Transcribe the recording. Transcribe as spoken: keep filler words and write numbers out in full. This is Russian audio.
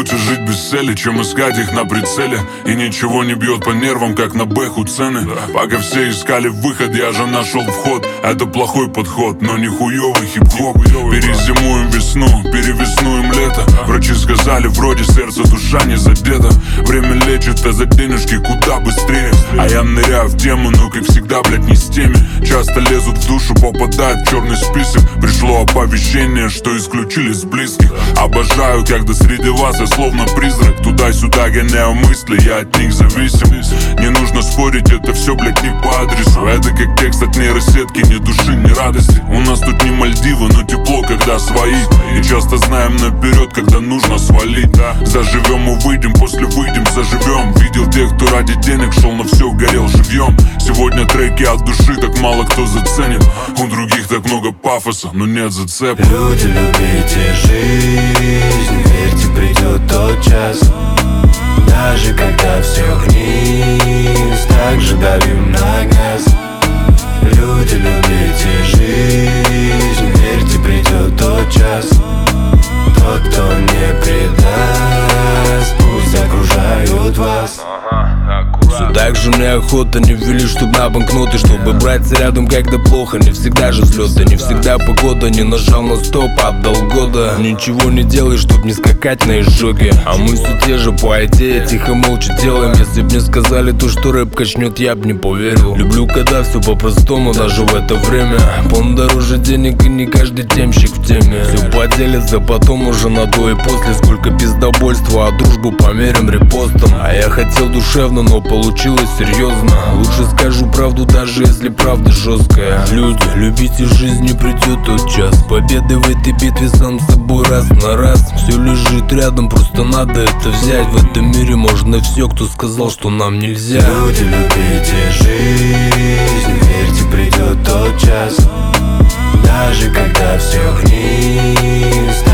Лучше жить без цели, чем искать их на прицеле. И ничего не бьет по нервам, как на бэху цены. Пока все искали выход, я же нашел вход. Это плохой подход, но не хуёвый хип-хоп. Перезимуем весну, перевеснуем лето. Врачи сказали, вроде сердце, душа не задета. Время лечит, а за денежки куда быстрее. А я ныряю в тему, но как всегда, блядь, не с теми. Часто лезут в душу, попадают в черный список. Пришло оповещение, что исключили с близких. Обожаю, когда среди вас я словно призрак. Туда-сюда гоняю мысли, я от них зависим. Не нужно спорить, это все, блядь, не по адресу. Это как текст от нейросетки, ни души, ни радости. У нас тут не Мальдивы, но тепло, когда свои. И часто знаем наперед, когда нужно свалить. Заживем и выйдем, после выйдем, заживем. Видел тех, кто ради денег шел, но все, горел живьем. Сегодня треки от души так мало кто заценит. У других так много пафоса, но нет зацепа. Люди, любите жизнь, верьте, придет тот час. Даже когда все вниз, так же давим на газ. Люди, любите жизнь, верьте, придет тот час. Тот, кто не предаст, пусть окружают вас. Все так же мне охота, не ввели, чтоб на банкноты. Чтобы браться рядом, когда плохо. Не всегда же взлеты, не всегда погода. Не нажал на стоп, отдал года. Ничего не делай, чтоб не скакать на изжоге. А мы все те же по идее, тихо молча делаем. Если б мне сказали то, что рэп качнет, я б не поверил. Люблю, когда все по-простому, даже в это время. Пон дороже денег, и не каждый темщик в теме. Все поделится потом уже на то и после. Сколько пиздобольства, а дружбу померим репостом. А я хотел душевно, но получилось серьезно. Лучше скажу правду, даже если правда жесткая. Люди, любите жизнь, не придет тот час. Победы в этой битве сам с собой раз на раз. Все лежит рядом, просто надо это взять. В этом мире можно все, кто сказал, что нам нельзя. Люди, любите жизнь, верьте, придет тот час. Даже когда все вниз,